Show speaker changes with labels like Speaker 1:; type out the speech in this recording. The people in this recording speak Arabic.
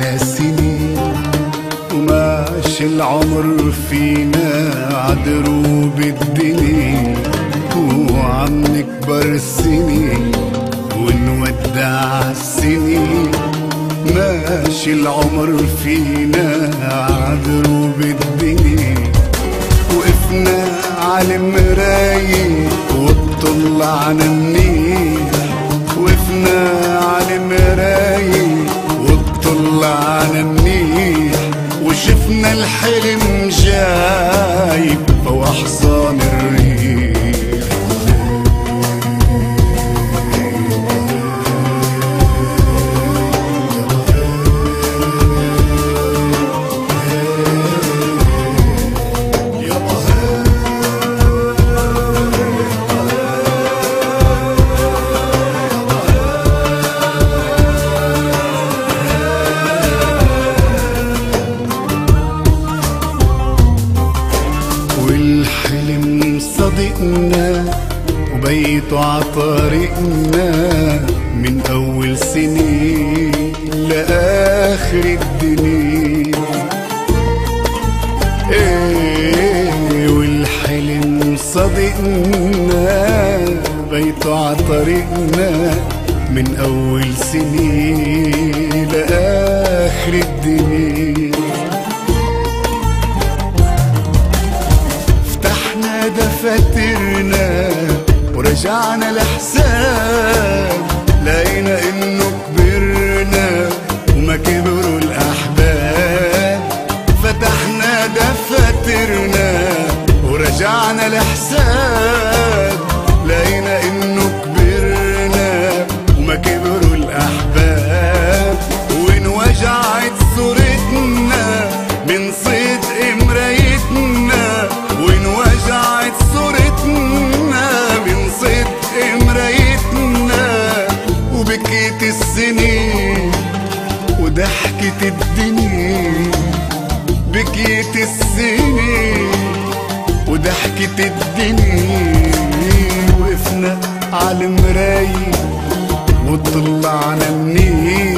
Speaker 1: علينا سنين وماشي العمر فينا عدروب الدنيا، وعم نكبر السنين ونودع السنين. ماشي العمر فينا عدروب الدنيا، وقفنا على المراية وطلعنا منيح. وقفنا على المراية وطلعنا منيح، وشفنا الحلم جاي فوق حصان الريح. والحلم صدقنا وبيته عطارقنا من أول سنين لآخر الدنيا. والحلم صدقنا بيته عطارقنا من أول سنين لآخر الدنيا. دفاترنا ورجعنا الحساب، لقينا انه كبرنا وما كبروا الاحباب. فتحنا دفاترنا ورجعنا الحساب، لقينا انه كبرنا وما كبروا الاحباب. وانوجعت صورتنا من صدق مرايتنا، وانوجعت صورتنا من صدق مرايتنا. وبكيت السنين وضحكت الدنيا، بكيت السنين وضحكت الدنيا. وقفنا على المراية وطلعنا منين،